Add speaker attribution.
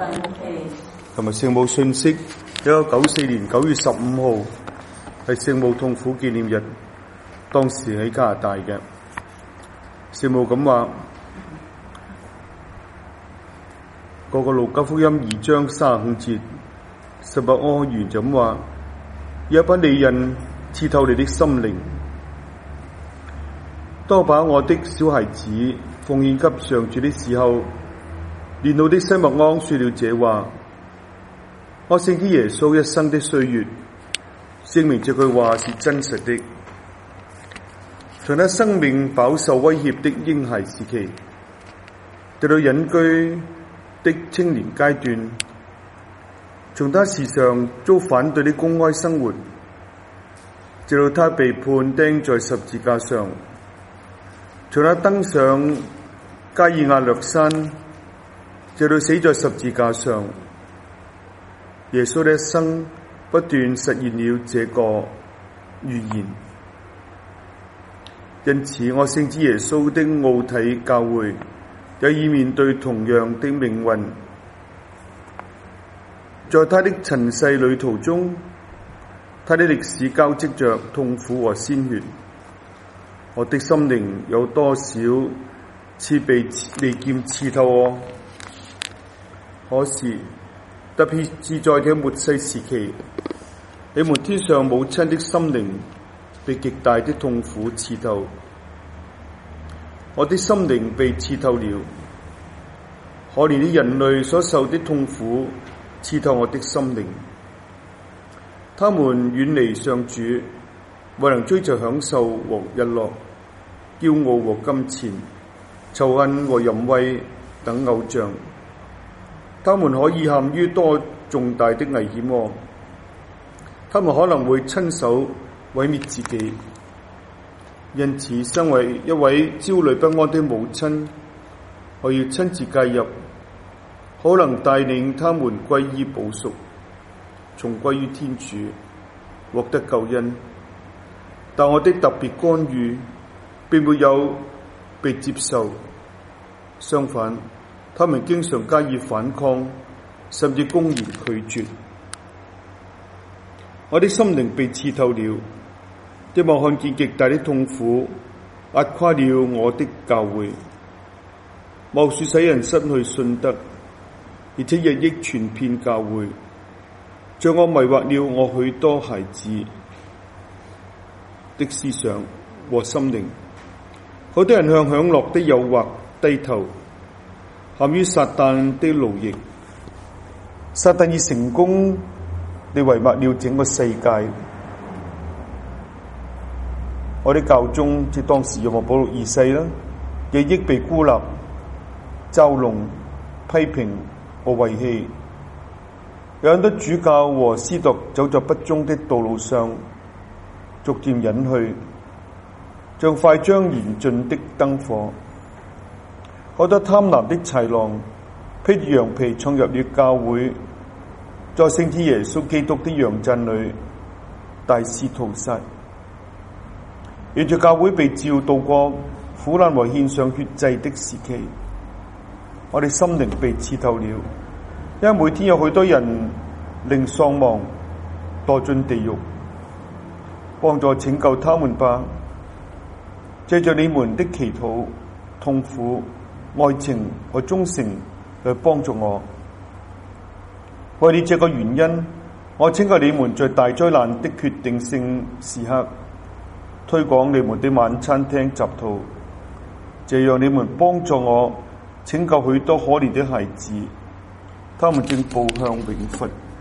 Speaker 1: 第6期。
Speaker 2: 同埋聖母信息，1994年9月15號係聖母痛苦紀念日，當時喺加拿大嘅。聖母咁話：嗰個路加福音2章35節，18安完就咁話：有一把利刃刺透你的心靈。當我把我的小孩子奉獻給上主的時候，年老的西默盎說了這話。我聖子耶穌一生的歲月，證明這句話是真實的。從他生命飽受威脅的嬰孩時期，直到隱居的青年階段，從他時常遭反對的公開生活，直到他被判釘在十字架上，從他登上加爾亞略山，直到死在十字架上，耶穌的一生不斷實現了這個預言。因此，我聖子耶穌的奧體教會也已面對同樣的命運。在他的塵世旅途中，他的歷史交織着痛苦和鮮血。我的心靈有多少次被利劍刺透哦？可是特別是在這末世時期，你們天上母親的心靈被極大的痛苦刺透。我的心靈被刺透了，可憐的人類所受的痛苦刺透我的心靈。他們遠離上主，為能追求享受和日落，驕傲和金錢，仇恨和淫穢等偶像。他們可以陷於多重大的危險哦！他們可能會親手毀滅自己。因此，身為一位焦慮不安的母親，我要親自介入，可能帶領他們歸依補贖，重歸於天主，獲得救恩。但我的特別干預並沒有被接受，相反，他們經常加以反抗，甚至公然拒絕。我的心靈被刺透了，因為我看見極大的痛苦壓垮了我的教會，冒說使人失去信德，而且日益傳遍教會，像我迷惑了我許多孩子的思想和心靈。好多人向享樂的誘惑低頭，陷於撒旦的奴役。撒旦已成功地遺忘了整個世界。我的教宗即當時若望保祿二世啦，日益被孤立、嘲弄、批評和遺棄。有很多主教和司鐸走在不忠的道路上，逐漸隱去，像快將燃盡的燈火。好多貪婪的豺狼披住羊皮闖入了教會，在聖子耶穌基督的羊陣裏大肆屠殺。沿着教會被召渡過苦難和獻上血祭的時期，我哋心靈被刺透了，因為每天有許多人令喪亡，墮進地獄。幫助拯救他們吧，借着你們的祈禱、痛苦、愛情和忠誠來幫助我。為了這個原因，我請求你們在大災難的決定性時刻推廣你們的晚餐廳集禱，這樣你們幫助我拯救許多可憐的孩子，他們正步向永罰。